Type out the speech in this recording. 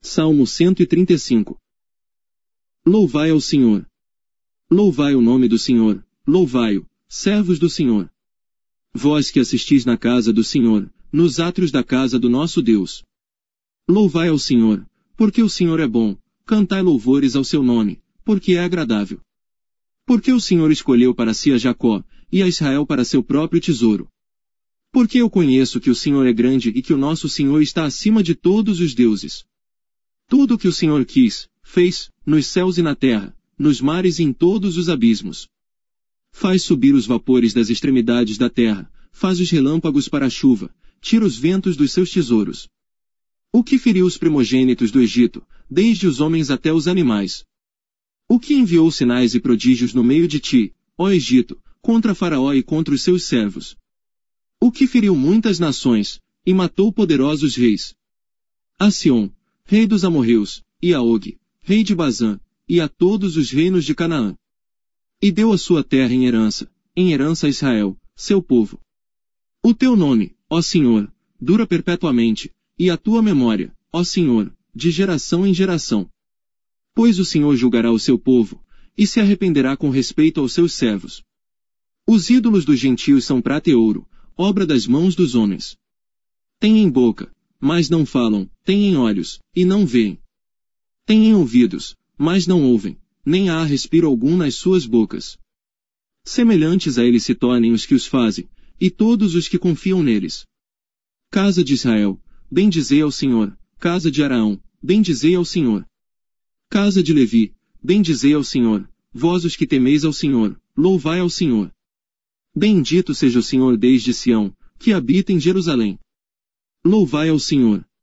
Salmo 135. Louvai ao Senhor. Louvai o nome do Senhor, louvai-o, servos do Senhor. Vós que assistis na casa do Senhor, nos átrios da casa do nosso Deus. Louvai ao Senhor, porque o Senhor é bom, cantai louvores ao seu nome, porque é agradável. Porque o Senhor escolheu para si a Jacó, e a Israel para seu próprio tesouro. Porque eu conheço que o Senhor é grande e que o nosso Senhor está acima de todos os deuses. Tudo o que o Senhor quis, fez, nos céus e na terra, nos mares e em todos os abismos. Faz subir os vapores das extremidades da terra, faz os relâmpagos para a chuva, tira os ventos dos seus tesouros. O que feriu os primogênitos do Egito, desde os homens até os animais? O que enviou sinais e prodígios no meio de ti, ó Egito, contra Faraó e contra os seus servos? O que feriu muitas nações, e matou poderosos reis? A Sion, rei dos amorreus, e a Og, rei de Bazã, e a todos os reinos de Canaã. E deu a sua terra em herança a Israel, seu povo. O teu nome, ó Senhor, dura perpetuamente, e a tua memória, ó Senhor, de geração em geração. Pois o Senhor julgará o seu povo, e se arrependerá com respeito aos seus servos. Os ídolos dos gentios são prata e ouro, obra das mãos dos homens. Têm boca, mas não falam, têm olhos, e não veem. Têm ouvidos, mas não ouvem, nem há respiro algum nas suas bocas. Semelhantes a eles se tornem os que os fazem, e todos os que confiam neles. Casa de Israel, bendizei ao Senhor, casa de Araão, bendizei ao Senhor. Casa de Levi, bendizei ao Senhor, vós os que temeis ao Senhor, louvai ao Senhor. Bendito seja o Senhor desde Sião, que habita em Jerusalém. Louvai ao Senhor.